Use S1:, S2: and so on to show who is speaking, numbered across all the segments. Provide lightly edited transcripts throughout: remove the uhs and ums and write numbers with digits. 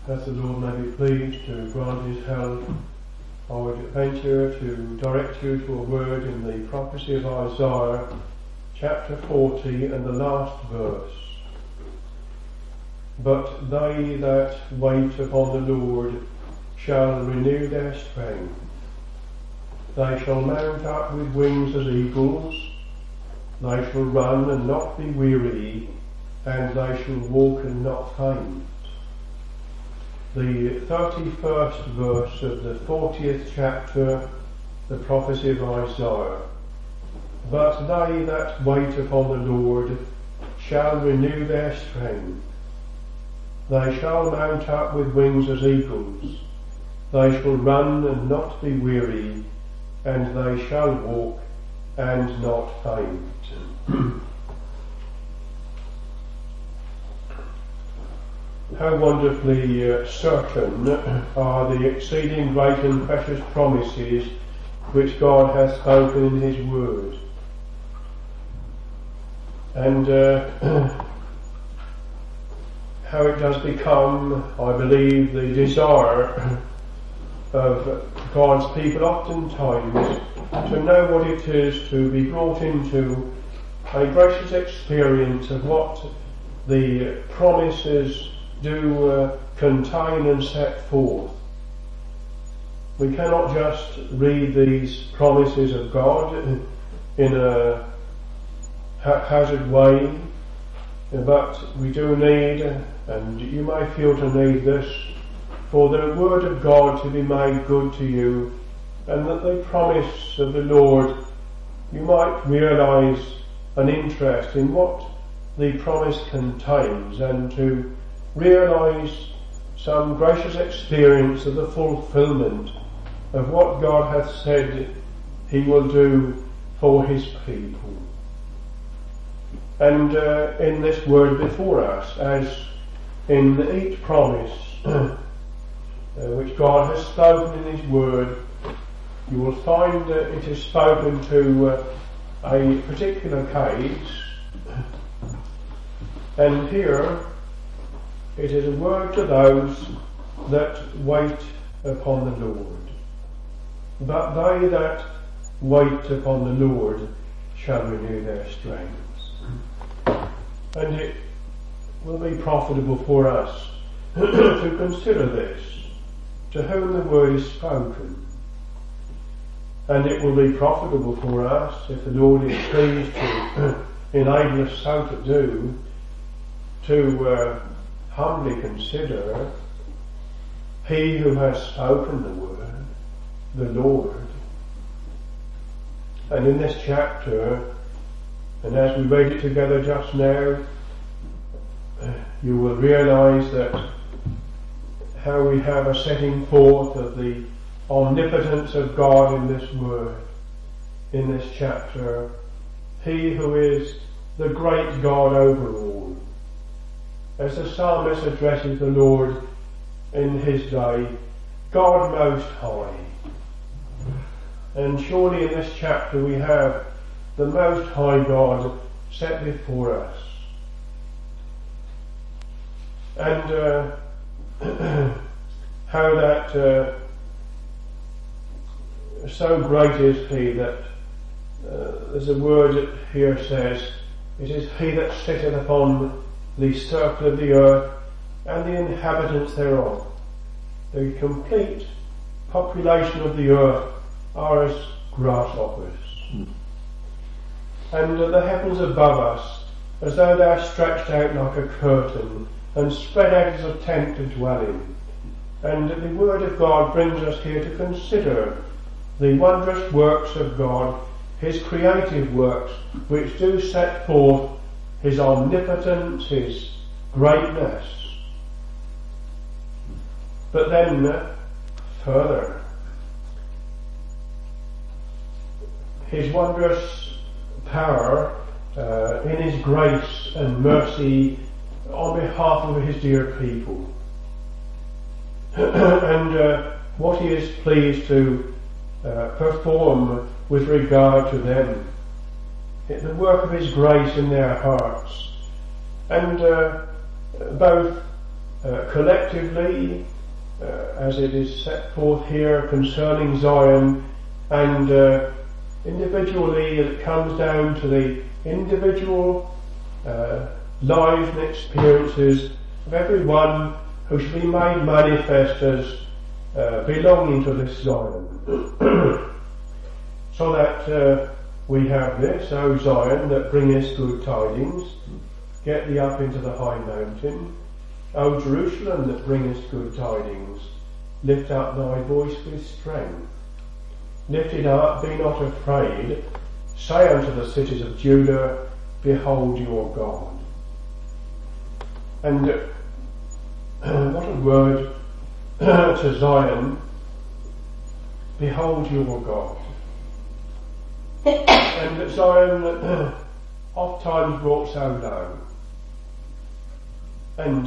S1: As the Lord may be pleased to grant his help, I would venture to direct you to a word in the prophecy of Isaiah, chapter 40 and the last verse. But they that wait upon the Lord shall renew their strength. They shall mount up with wings as eagles. They shall run and not be weary, and they shall walk and not faint. The 31st verse of the 40th chapter, the prophecy of Isaiah. But they that wait upon the Lord shall renew their strength. They shall mount up with wings as eagles. They shall run and not be weary, and they shall walk and not faint. How wonderfully certain are the exceeding great and precious promises which God hath spoken in his word. And how it does become, I believe, the desire of God's people oftentimes to know what it is to be brought into a gracious experience of what the promises do contain and set forth. We cannot just read these promises of God in a haphazard way, but we do need, and you may feel to need this, for the word of God to be made good to you, and that the promise of the Lord, you might realise an interest in what the promise contains, and to realise some gracious experience of the fulfilment of what God hath said he will do for his people. And in this word before us, as in each promise which God has spoken in his word, you will find it is spoken to a particular case, and here it is a word to those that wait upon the Lord. But they that wait upon the Lord shall renew their strength. And it will be profitable for us to consider this, to whom the word is spoken. And it will be profitable for us, if the Lord is pleased to enable us so to do, to humbly consider he who has spoken the word, the Lord. And in this chapter, and as we read it together just now, you will realise that how we have a setting forth of the omnipotence of God in this word, in this chapter. He who is the great God over all. As the psalmist addresses the Lord in his day, God Most High. And surely in this chapter we have the Most High God set before us. And how that so great is he that there's a word that here says, it is he that sitteth upon the circle of the earth and the inhabitants thereof. The complete population of the earth are as grasshoppers. And the heavens above us, as though they are stretched out like a curtain and spread out as a tent to dwell in. And the word of God brings us here to consider the wondrous works of God, his creative works, which do set forth his omnipotence, his greatness. But then further, his wondrous power in his grace and mercy on behalf of his dear people. And what he is pleased to perform with regard to them. The work of his grace in their hearts. And both collectively, as it is set forth here concerning Zion, and individually it comes down to the individual lives and experiences of everyone who shall be made manifest as belonging to this Zion. So that we have this, O Zion, that bringest good tidings, get thee up into the high mountain. O Jerusalem, that bringest good tidings, lift up thy voice with strength. Lift it up, be not afraid. Say unto the cities of Judah, behold your God. And what a word to Zion, behold your God. And Zion oft times brought so low. And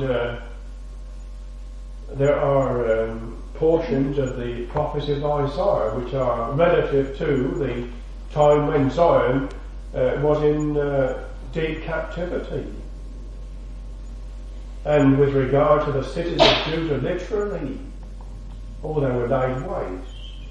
S1: there are portions of the prophecy of Isaiah which are relative to the time when Zion was in deep captivity. And with regard to the cities of Judah, literally, they were laid waste.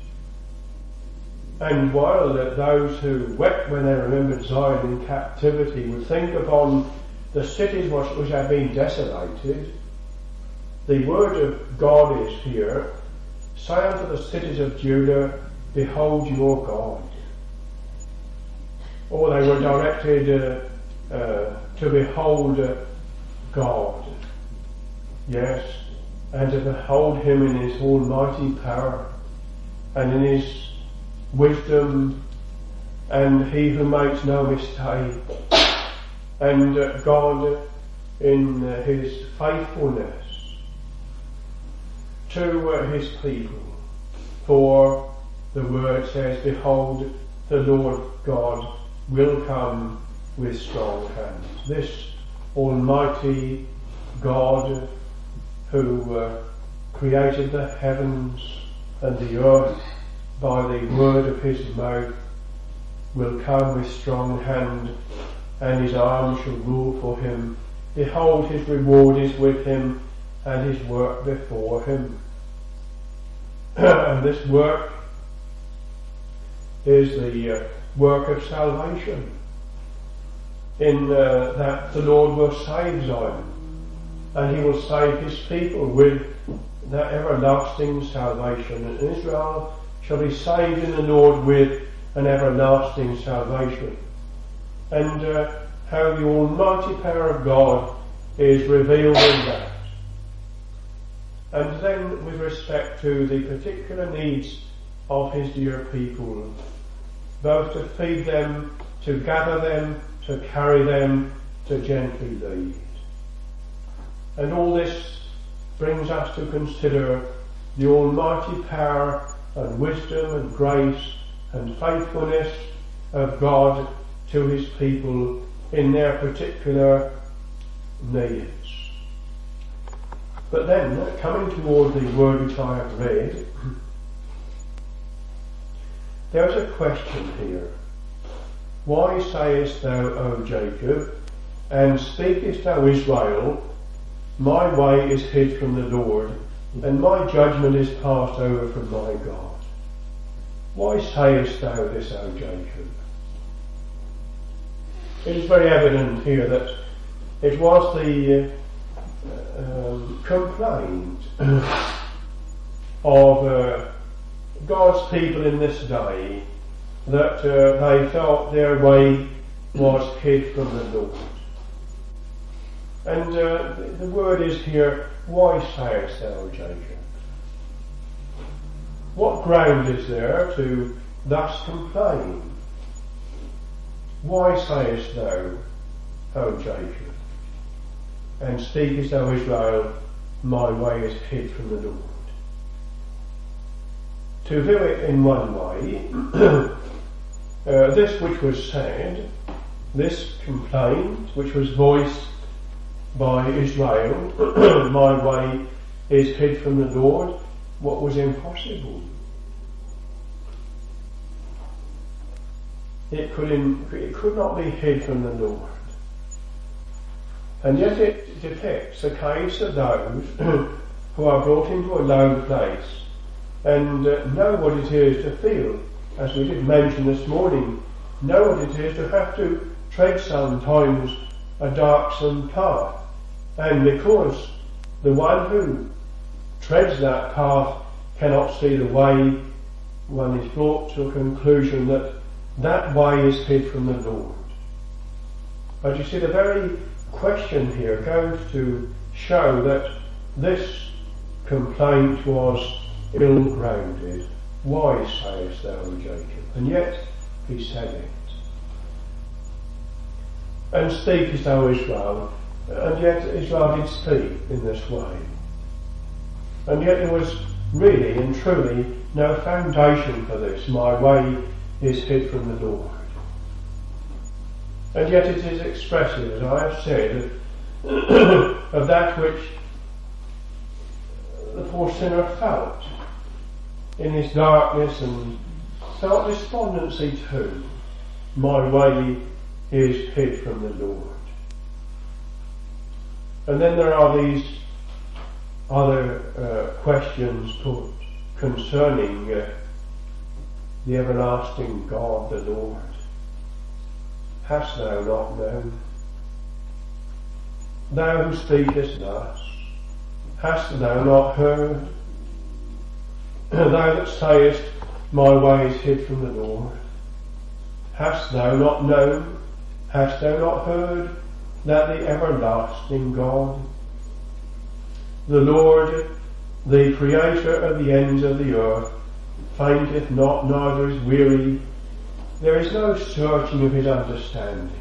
S1: And while those who wept when they remembered Zion in captivity would think upon the cities which have been desolated, the word of God is here, say unto the cities of Judah, behold your God. Or they were directed to behold God. Yes, and to behold him in his almighty power and in his wisdom, and he who makes no mistake, and God in his faithfulness to his people. For the word says, behold, the Lord God will come with strong hands. This almighty God who created the heavens and the earth by the word of his mouth will come with strong hand, and his arm shall rule for him. Behold, his reward is with him, and his work before him. And this work is the work of salvation, in that the Lord will save Zion, and he will save his people with that everlasting salvation. And Israel shall be saved in the Lord with an everlasting salvation. And how the almighty power of God is revealed in that. And then with respect to the particular needs of his dear people, both to feed them, to gather them, to carry them, to gently lead. And all this brings us to consider the almighty power and wisdom and grace and faithfulness of God to his people in their particular needs. But then, coming toward the word which I have read, there's a question here. Why sayest thou, O Jacob, and speakest, O Israel, my way is hid from the Lord, and my judgment is passed over from my God? Why sayest thou this, O Jacob? It is very evident here that it was the complaint of God's people in this day that they felt their way was hid from the Lord. And the word is here, why sayest thou, Jacob? What ground is there to thus complain? Why sayest thou, O Jacob? And speakest, O Israel, my way is hid from the Lord. To view it in one way, this which was said, this complaint which was voiced by Israel, my way is hid from the Lord, what was impossible. It could not be hid from the Lord. And yet it depicts a case of those who are brought into a low place and know what it is to feel, as we did mention this morning, know what it is to have to tread sometimes a darksome path. And because the one who treads that path cannot see the way, one is brought to a conclusion that that way is hid from the Lord. But you see, the very question here goes to show that this complaint was ill-grounded. Why sayest thou, Jacob? And yet he said it. And speakest thou, Israel? And yet Israel did speak in this way. And yet there was really and truly no foundation for this. My way is hid from the Lord. And yet it is expressive, as I have said, of that which the poor sinner felt in his darkness and felt despondency too. My way is hid from the Lord. And then there are these other questions put concerning the everlasting God, the Lord. Hast thou not known? Thou who speakest thus, hast thou not heard? Thou that sayest, my way is hid from the Lord, hast thou not known? Hast thou not heard that the everlasting God, the Lord, the Creator of the ends of the earth, fainteth not, neither is weary, there is no searching of his understanding.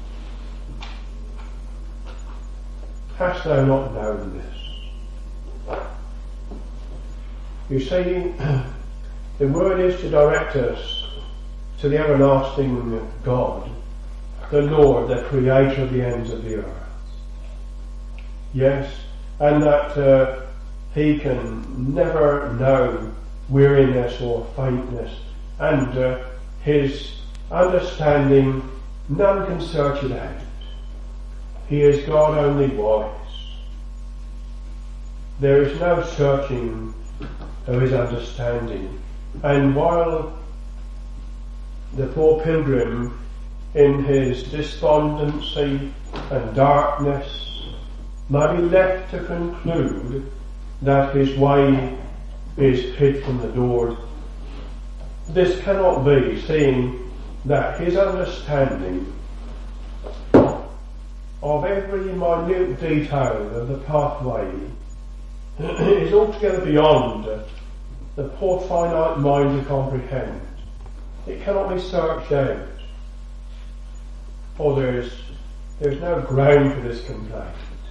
S1: Hast thou not known this? You see, the word is to direct us to the everlasting God, the Lord, the Creator of the ends of the earth. Yes, and that he can never know weariness or faintness, and his understanding, none can search it out. He is God only wise. There is no searching of his understanding. And while the poor pilgrim, in his despondency and darkness, may be left to conclude that his way is hid from the Lord, this cannot be, seeing that his understanding of every minute detail of the pathway is altogether beyond the poor finite mind to comprehend. It cannot be searched out. Or there's no ground for this complaint.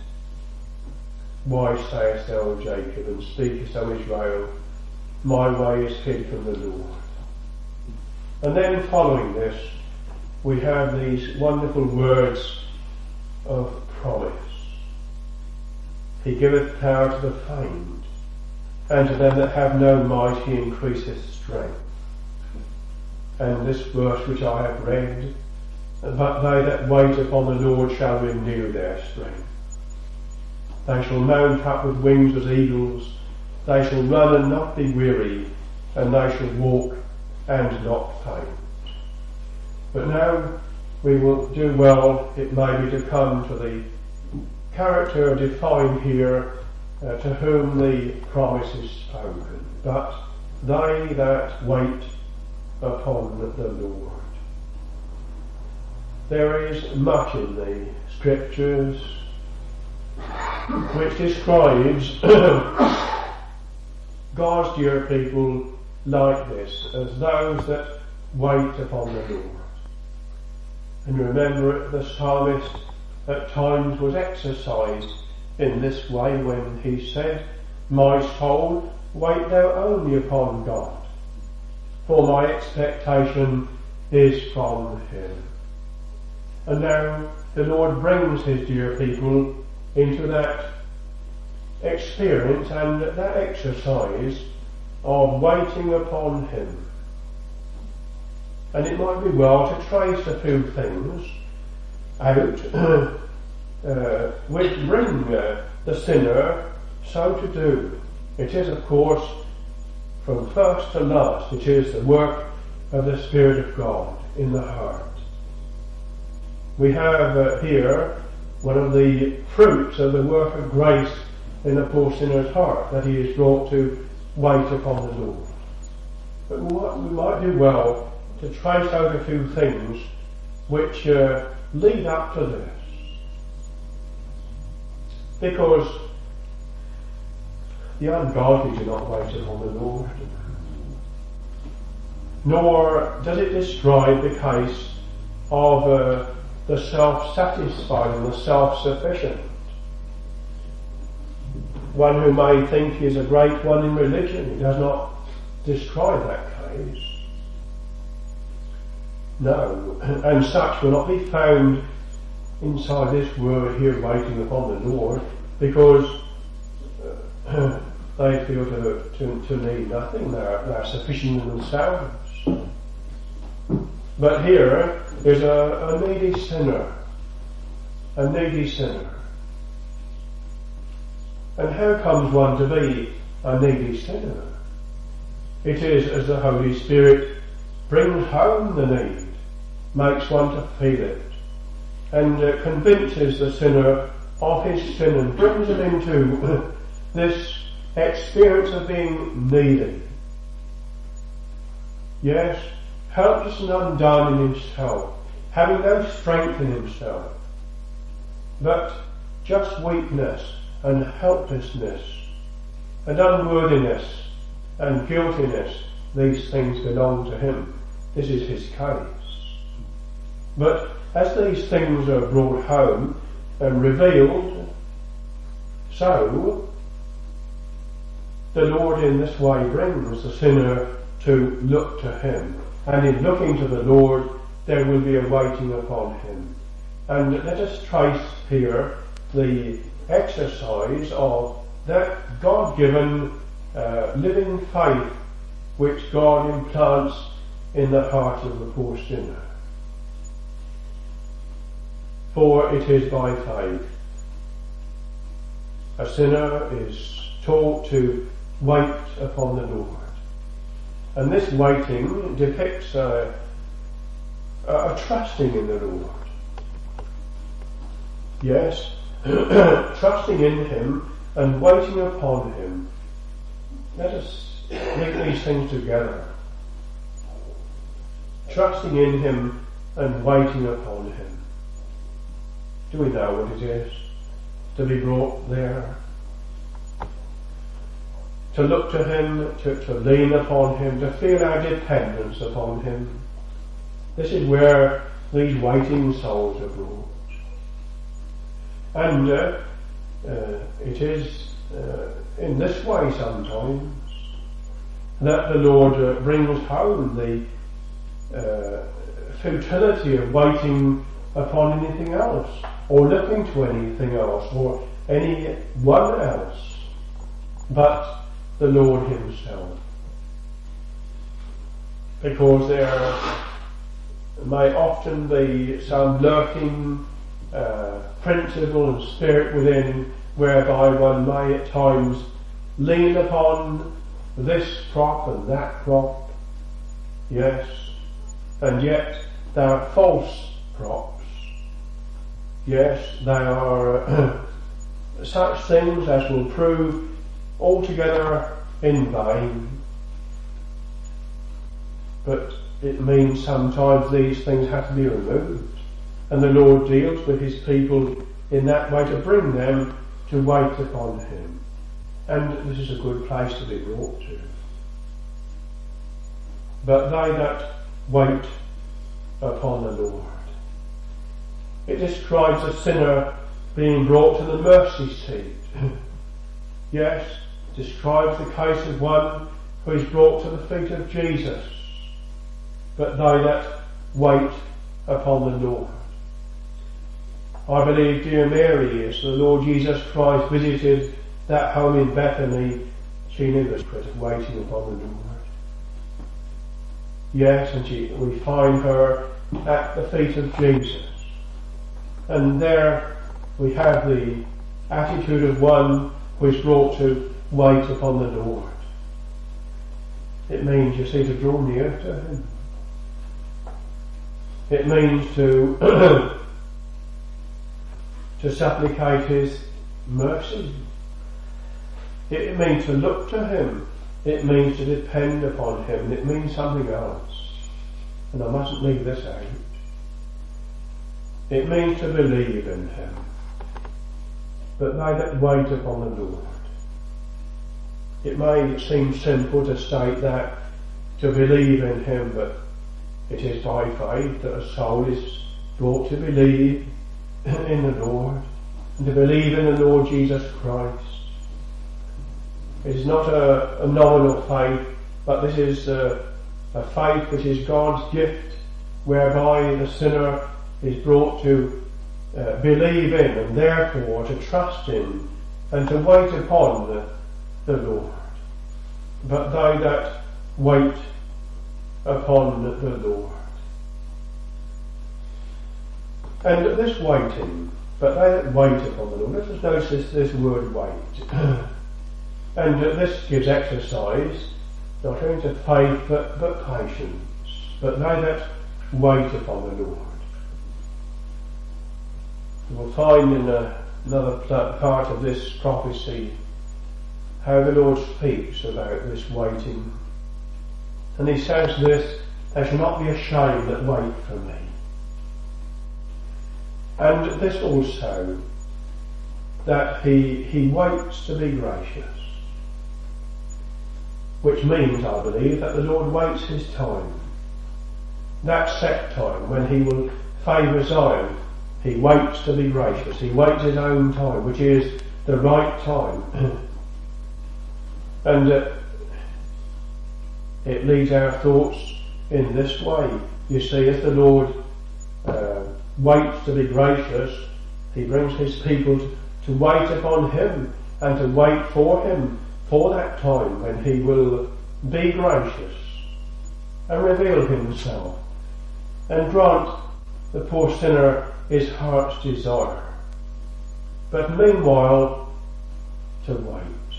S1: Why sayest thou, Jacob, and speakest, O Israel, my way is hid from the Lord? And then following this, we have these wonderful words of promise. He giveth power to the faint, and to them that have no might he increaseth strength. And this verse which I have read, but they that wait upon the Lord shall renew their strength. They shall mount up with wings as eagles, they shall run and not be weary, and they shall walk and not faint. But now we will do well, it may be, to come to the character defined here, to whom the promise is spoken. But they that wait upon the Lord. There is much in the scriptures which describes God's dear people like this, as those that wait upon the Lord. And remember, the psalmist at times was exercised in this way when he said, my soul, wait thou only upon God, for my expectation is from him. And now the Lord brings his dear people into that experience and that exercise of waiting upon him. And it might be well to trace a few things out which bring the sinner so to do. It is, of course, from first to last, it is the work of the Spirit of God in the heart. We have here one of the fruits of the work of grace in the poor sinner's heart, that he is brought to wait upon the Lord. But we might do well to trace out a few things which lead up to this. Because the ungodly do not wait upon the Lord. Nor does it describe the case of the self-satisfied and the self-sufficient. One who may think he is a great one in religion. It does not describe that case. No, and such will not be found inside this word here, waiting upon the Lord, because they feel to need nothing. They're sufficient in themselves. But here is a needy sinner. A needy sinner. And how comes one to be a needy sinner? It is as the Holy Spirit brings home the need, makes one to feel it, and convinces the sinner of his sin and brings him into this experience of being needy. Yes, helpless and undone in himself, having no strength in himself, but just weakness and helplessness and unworthiness and guiltiness, these things belong to him. This is his case. But as these things are brought home and revealed, so the Lord in this way brings the sinner to look to him. And in looking to the Lord, there will be a waiting upon him. And let us trace here the exercise of that God-given living faith which God implants in the heart of the poor sinner. For it is by faith. A sinner is taught to wait upon the Lord. And this waiting depicts a trusting in the Lord. Yes, trusting in him and waiting upon him. Let us link these things together. Trusting in him and waiting upon him. Do we know what it is to be brought there? To look to him, to lean upon him, to feel our dependence upon him. This is where these waiting souls are brought. And it is in this way sometimes that the Lord brings home the futility of waiting upon anything else, or looking to anything else, or anyone else, but the Lord himself. Because there may often be some lurking principle and spirit within, whereby one may at times lean upon this prop and that prop. Yes, and yet they are false props. Yes, they are such things as will prove altogether in vain. But it means sometimes these things have to be removed. And the Lord deals with his people in that way to bring them to wait upon him. And this is a good place to be brought to. But they that wait upon the Lord. It describes a sinner being brought to the mercy seat. Yes, describes the case of one who is brought to the feet of Jesus. But they that wait upon the Lord. I believe, dear Mary, as the Lord Jesus Christ visited that home in Bethany, she knew the secret of waiting upon the Lord. Yes, and we find her at the feet of Jesus. And there we have the attitude of one who is brought to wait upon the Lord. It means, you see, to draw near to Him. It means to to supplicate His mercy. It means to look to Him. It means to depend upon Him. And it means something else. And I mustn't leave this out. It means to believe in Him. But they that wait upon the Lord. It may seem simple to state that, to believe in Him, but it is by faith that a soul is brought to believe in the Lord, and to believe in the Lord Jesus Christ. It is not a nominal faith, but this is a faith which is God's gift, whereby the sinner is brought to believe in, and therefore to trust in, and to wait upon the Lord. But they that wait upon the Lord. And this waiting, but they that wait upon the Lord, let us notice this word wait. And this gives exercise not only to faith but patience. But they that wait upon the Lord. You will find in another part of this prophecy how the Lord speaks about this waiting. And He says this, "They shall not be ashamed that wait for me." And this also, that He waits to be gracious. Which means, I believe, that the Lord waits His time. That set time when He will favour Zion. He waits to be gracious. He waits His own time, which is the right time. And it leads our thoughts in this way. You see, if the Lord waits to be gracious, He brings His people to wait upon Him and to wait for Him for that time when He will be gracious and reveal Himself and grant the poor sinner his heart's desire. But meanwhile, to wait.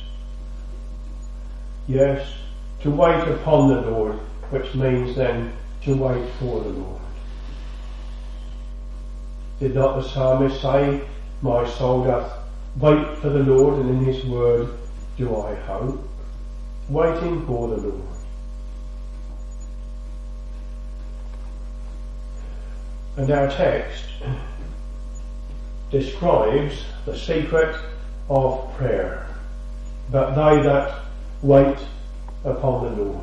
S1: Yes, to wait upon the Lord, which means then to wait for the Lord. Did not the psalmist say, "My soul doth wait for the Lord, and in His word do I hope"? Waiting for the Lord. And our text describes the secret of prayer. But they that wait upon the Lord.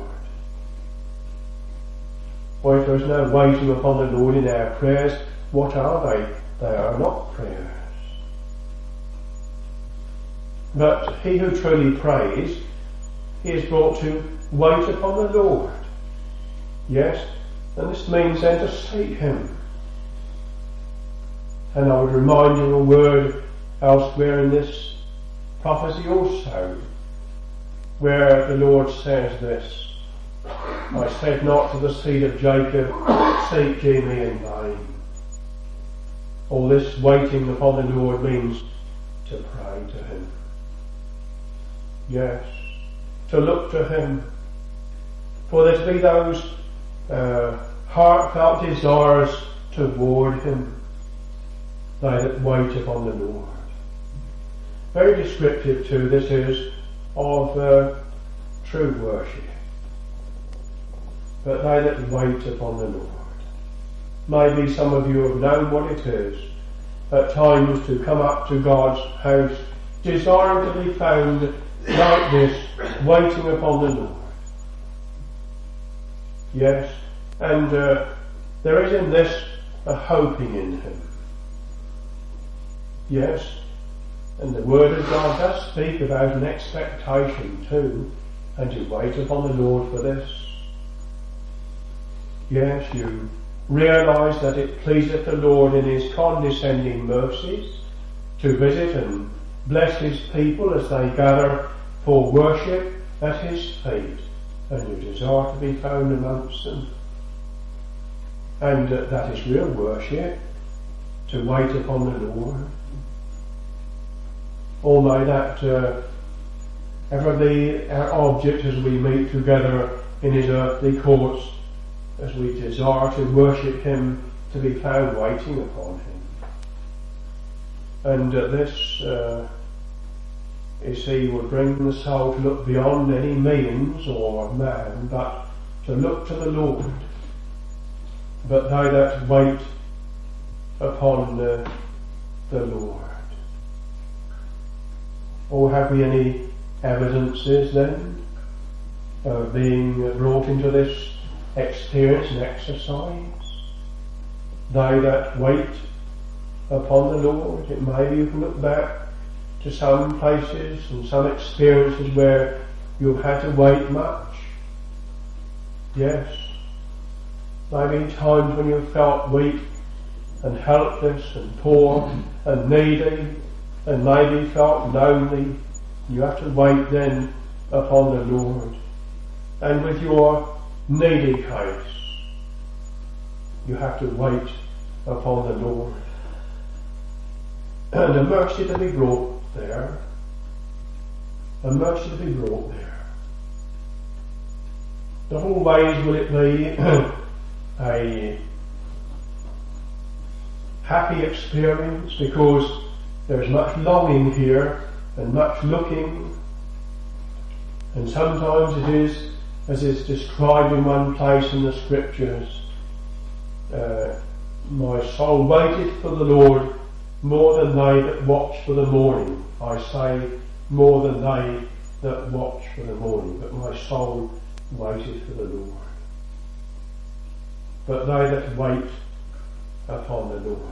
S1: Or if there is no waiting upon the Lord in our prayers, what are they? They are not prayers. But he who truly prays, he is brought to wait upon the Lord. Yes, and this means then to seek Him. And I would remind you of a word elsewhere in this prophecy also, where the Lord says this, "I said not to the seed of Jacob, seek ye me in vain." All this waiting upon the Lord means to pray to Him. Yes, to look to Him. For there to be those heartfelt desires toward Him. They that wait upon the Lord. Very descriptive too, this is, of true worship. But they that wait upon the Lord. Maybe some of you have known what it is at times to come up to God's house, desiring to be found like this, waiting upon the Lord. Yes, and there is in this a hoping in Him. Yes, and the Word of God does speak about an expectation too, and to wait upon the Lord for this. Yes, you realise that it pleaseth the Lord in His condescending mercies to visit and bless His people as they gather for worship at His feet, and you desire to be found amongst them. And that is real worship, to wait upon the Lord. or may that ever be our object as we meet together in his earthly courts, as we desire to worship him, to be found waiting upon him. And this is he would bring the soul to look beyond any means or man, but to look to the Lord. But they that wait upon the Lord. Or have we any evidences then of being brought into this experience and exercise? They that wait upon the Lord. It may be you can look back to some places and some experiences where you've had to wait much. Yes. Maybe times when you felt weak and helpless and poor and needy and maybe felt lonely. You have to wait then upon the Lord. And with your needy case, you have to wait upon the Lord. And a mercy to be brought there. A mercy to be brought there. Not always will it be a happy experience, because there's much longing here and much looking, and sometimes it is, as is described in one place in the scriptures, my soul waited for the Lord more than they that watch for the morning. I say more than they that watch for the morning, but my soul waited for the Lord. But they that wait upon the Lord.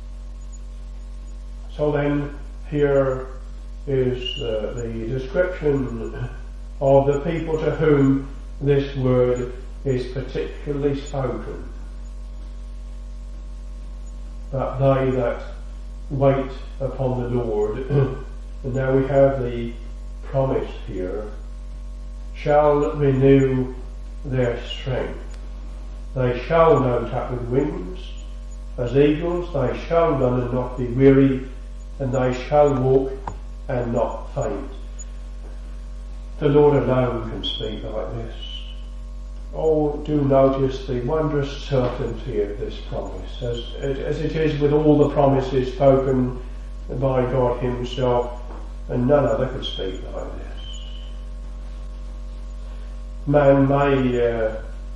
S1: So then here is the description of the people to whom this word is particularly spoken. But they that wait upon the Lord, and now we have the promise here, shall renew their strength. They shall mount up with wings as eagles, they shall run and not be weary, and they shall walk and not faint. The Lord alone can speak like this. Oh, do notice the wondrous certainty of this promise, as it is with all the promises spoken by God himself, and none other could speak like this. Man may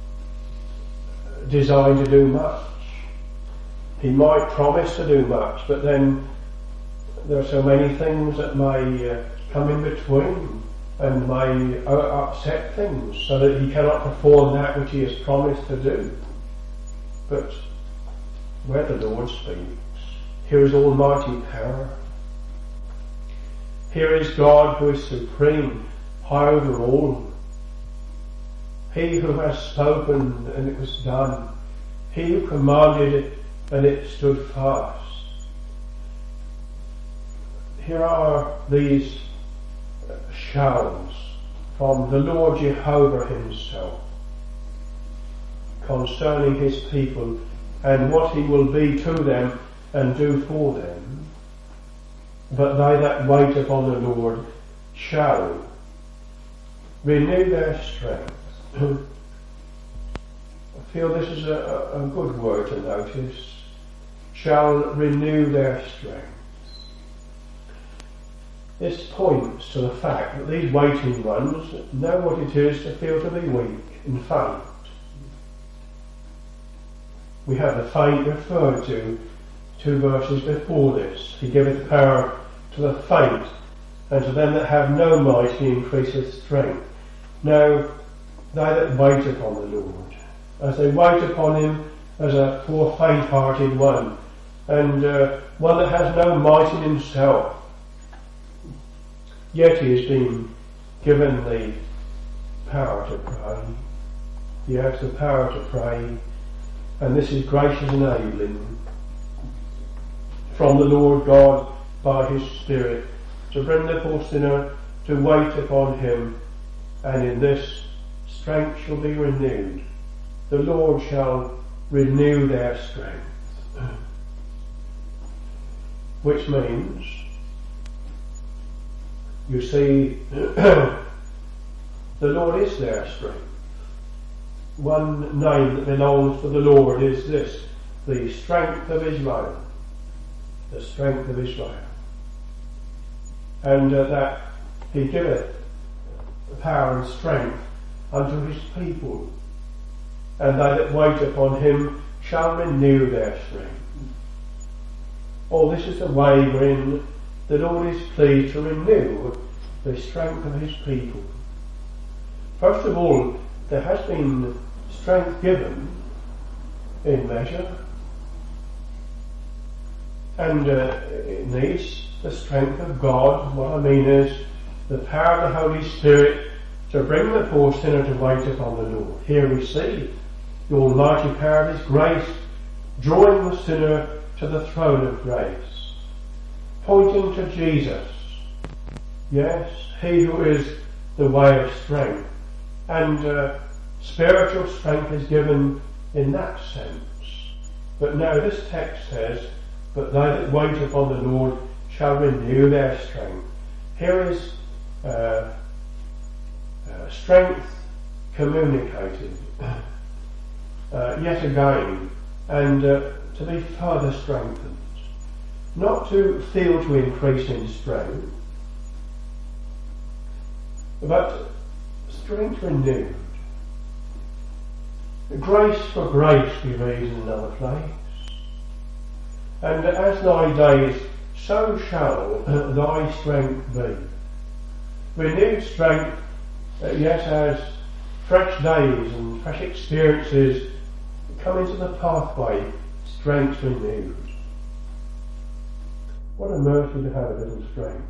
S1: design to do much. He might promise to do much, but then there are so many things that may come in between and may upset things, so that he cannot perform that which he has promised to do. But where the Lord speaks, here is almighty power. Here is God who is supreme, high over all. He who has spoken and it was done. He who commanded and it stood fast. Here are these shalls from the Lord Jehovah himself concerning his people and what he will be to them and do for them. But they that wait upon the Lord shall renew their strength. I feel this is a good word to notice. Shall renew their strength. This points to the fact that these waiting ones know what it is to feel to be weak and faint. We have the faint referred to 2 verses before this. He giveth power to the faint, and to them that have no might he increaseth strength. Now, they that wait upon the Lord, as they wait upon him as a poor faint-hearted one, and one that has no might in himself, yet he has been given the power to pray. He has the power to pray, and this is gracious enabling from the Lord God by his Spirit to bring the poor sinner to wait upon him, and in this strength shall be renewed. The Lord shall renew their strength. Which means You see, the Lord is their strength. One name that belongs to the Lord is this, the strength of Israel. The strength of Israel. And that he giveth power and strength unto his people. And they that wait upon him shall renew their strength. Oh, this is the way wherein the Lord is pleased to renew the strength of his people. First of all, there has been strength given in measure, and it needs the strength of God. What I mean is the power of the Holy Spirit to bring the poor sinner to wait upon the Lord. Here we see the almighty power of his grace drawing the sinner to the throne of grace, pointing to Jesus. Yes, he who is the way of strength, and spiritual strength is given in that sense. But now this text says, but they that wait upon the Lord shall renew their strength. Here is strength communicated yet again, and to be further strengthened. Not to feel to increase in strength, but strength renewed. Grace for grace we read in another place. And as thy days, so shall thy strength be. Renewed strength, yet as fresh days and fresh experiences come into the pathway, strength renewed. What a mercy to have a little strength.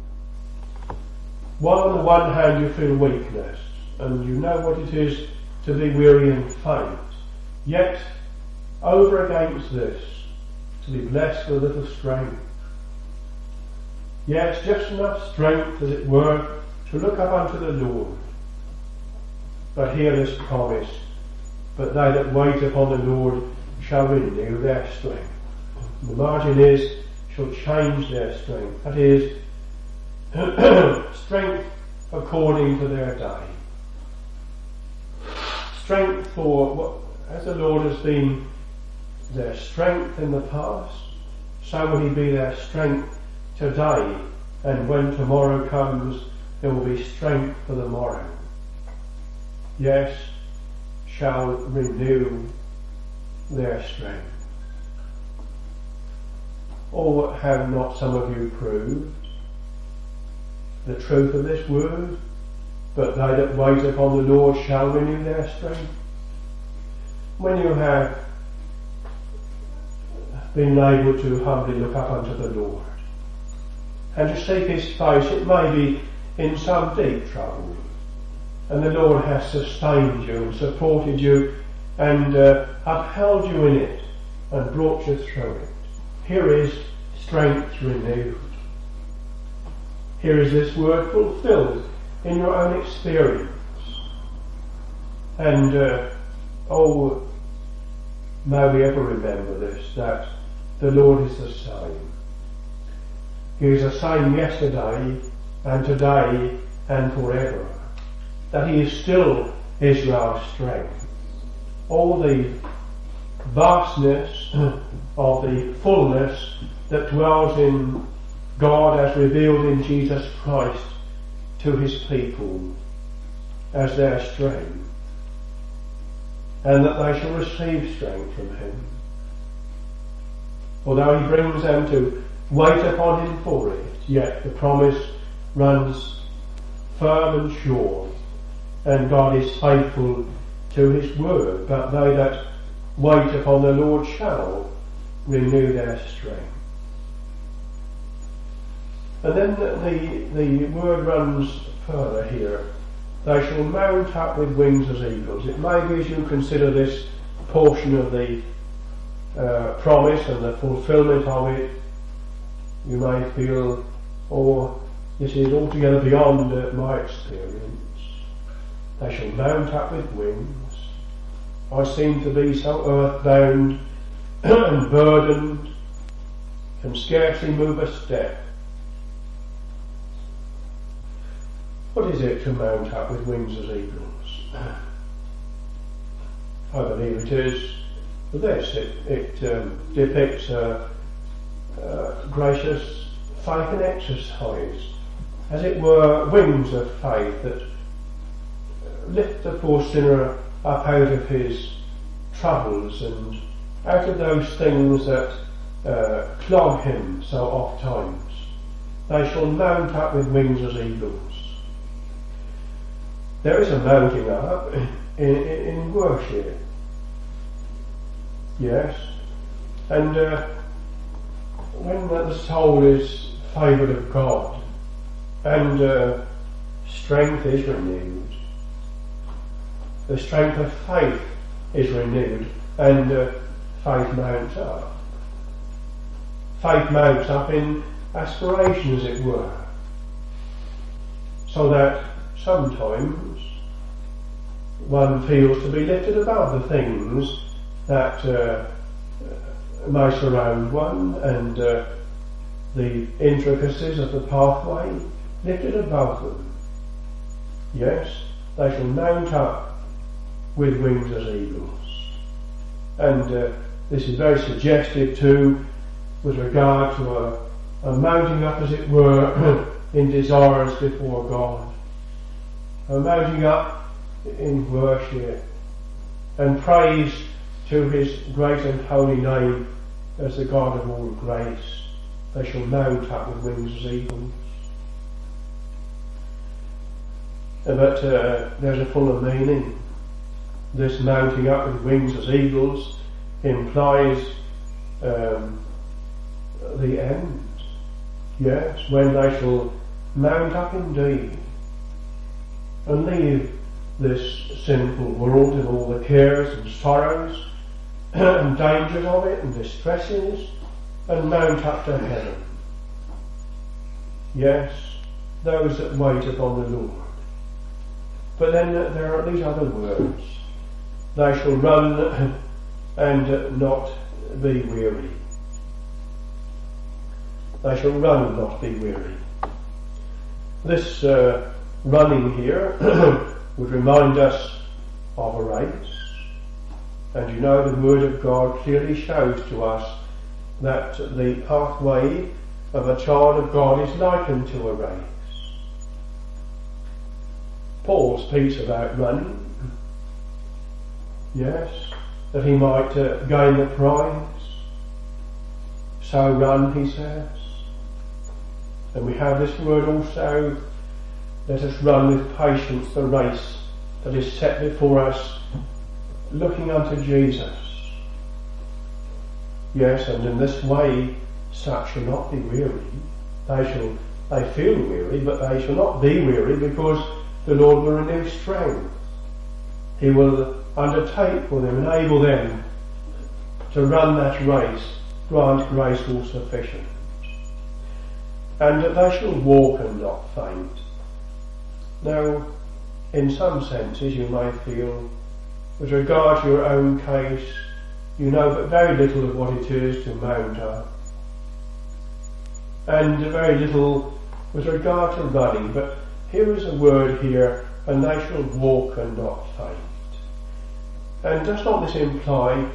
S1: While on the one hand you feel weakness, and you know what it is to be weary and faint, yet over against this, to be blessed with a little strength. Yes, just enough strength, as it were, to look up unto the Lord. But hear this promise, but they that wait upon the Lord shall renew their strength. The margin is, shall change their strength. That is, strength according to their day. Strength for what, as the Lord has been their strength in the past, so will he be their strength today, and when tomorrow comes, there will be strength for the morrow. Yes, shall renew their strength. Or have not some of you proved the truth of this word? But they that wait upon the Lord shall renew their strength. When you have been able to humbly look up unto the Lord and to seek his face, it may be in some deep trouble, and the Lord has sustained you and supported you and upheld you in it and brought you through it. Here is strength renewed. Here is this word fulfilled in your own experience. And may we ever remember this, that the Lord is the same. He is the same yesterday and today and forever. That he is still Israel's strength. All the vastness of the fullness that dwells in God as revealed in Jesus Christ to his people as their strength, and that they shall receive strength from him. Although he brings them to wait upon him for it, yet the promise runs firm and sure, and God is faithful to his word. But they that wait upon the Lord shall renew their strength. And then the word runs further here. They shall mount up with wings as eagles. It may be, as you consider this portion of the promise and the fulfillment of it, you may feel, this is altogether beyond my experience. They shall mount up with wings. I seem to be so earthbound and burdened, can scarcely move a step. What is it to mount up with wings as eagles? I believe it is this. It depicts gracious faith and exercise, as it were, wings of faith that lift the poor sinner up out of his troubles and out of those things that clog him so oft times. They shall mount up with wings as eagles. There is a mounting up in worship. Yes. And when the soul is favoured of God and strength is renewed, the strength of faith is renewed, and faith mounts up. Faith mounts up in aspiration, as it were, so that sometimes one feels to be lifted above the things that may surround one, and the intricacies of the pathway, lifted above them. Yes, they shall mount up with wings as eagles. And this is very suggestive too with regard to a mounting up, as it were, in desires before God. A mounting up in worship and praise to his great and holy name as the God of all grace. They shall mount up with wings as eagles. But there's a fuller meaning. This mounting up with wings as eagles implies the end. Yes, when they shall mount up indeed and leave this sinful world and all the cares and sorrows and dangers of it and distresses, and mount up to heaven. Yes, those that wait upon the Lord. But then there are these other words. They shall run and not be weary. They shall run and not be weary. This running here would remind us of a race. And you know, the Word of God clearly shows to us that the pathway of a child of God is likened to a race. Paul speaks about running. Yes, that he might gain the prize. So run, he says. And we have this word also, let us run with patience the race that is set before us, looking unto Jesus. Yes, and in this way such shall not be weary. They feel weary, but they shall not be weary, because the Lord will renew strength. He will undertake for them, enable them to run that race, grant grace all sufficient. And they shall walk and not faint. Now, in some senses you may feel, with regard to your own case, you know but very little of what it is to mount up, and very little with regard to running, but here is a word here, and they shall walk and not faint. And does not this imply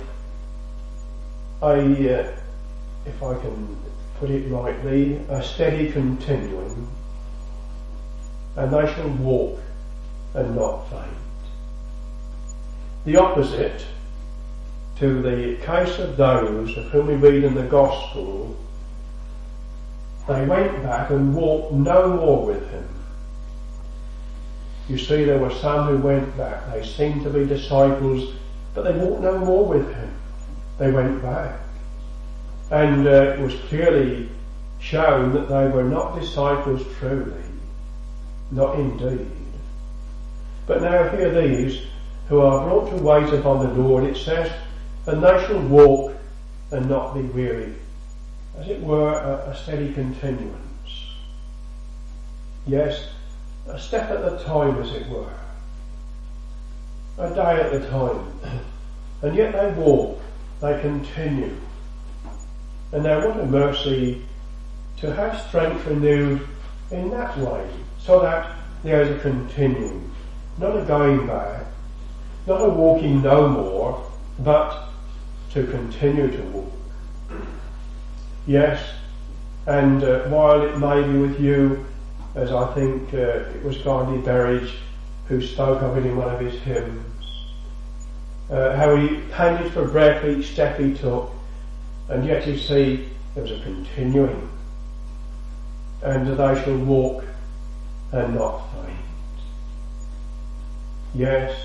S1: if I can put it rightly, a steady continuing? And they shall walk and not faint. The opposite to the case of those of whom we read in the Gospel, they went back and walked no more with him. You see, there were some who went back. They seemed to be disciples, but they walked no more with him. They went back. And it was clearly shown that they were not disciples truly. Not indeed. But now here these who are brought to wait upon the Lord, it says, and they shall walk and not be weary. As it were, a steady continuance. Yes, a step at a time, as it were. A day at a time. And yet they walk, they continue. And now what a mercy to have strength renewed in that way, so that there's a continuing, not a going back, not a walking no more, but to continue to walk. Yes, and while it may be with you, as I think it was Gandhi Berridge who spoke of it in one of his hymns, how he panted for breath each step he took, and yet you see there was a continuing. And they shall walk and not faint. Yes,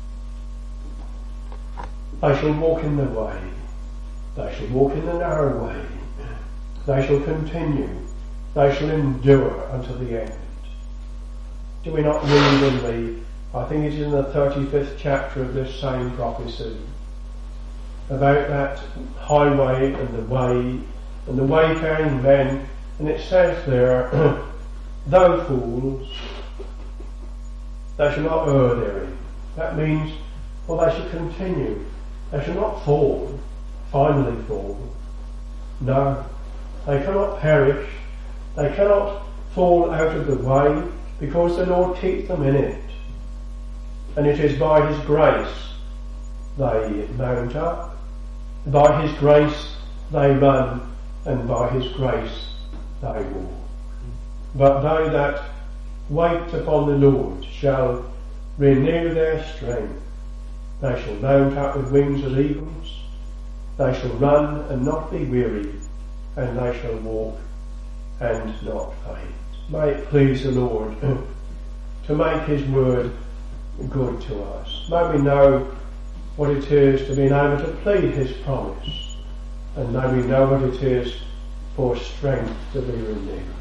S1: they shall walk in the way. They shall walk in the narrow way. They shall continue. They shall endure unto the end. Do we not read in I think it is in the 35th chapter of this same prophecy, about that highway and the wayfaring men, and it says there, thou fools, they shall not err therein. That means, well, they shall continue. They shall not fall, finally fall. No, they cannot perish. They cannot fall out of the way, because the Lord keeps them in it. And it is by His grace they mount up. By His grace they run, and by His grace they walk. But they that wait upon the Lord shall renew their strength. They shall mount up with wings as eagles. They shall run and not be weary, and they shall walk and not faint. May it please the Lord to make His word good to us. May we know what it is to be able to plead His promise, and may we know what it is for strength to be renewed.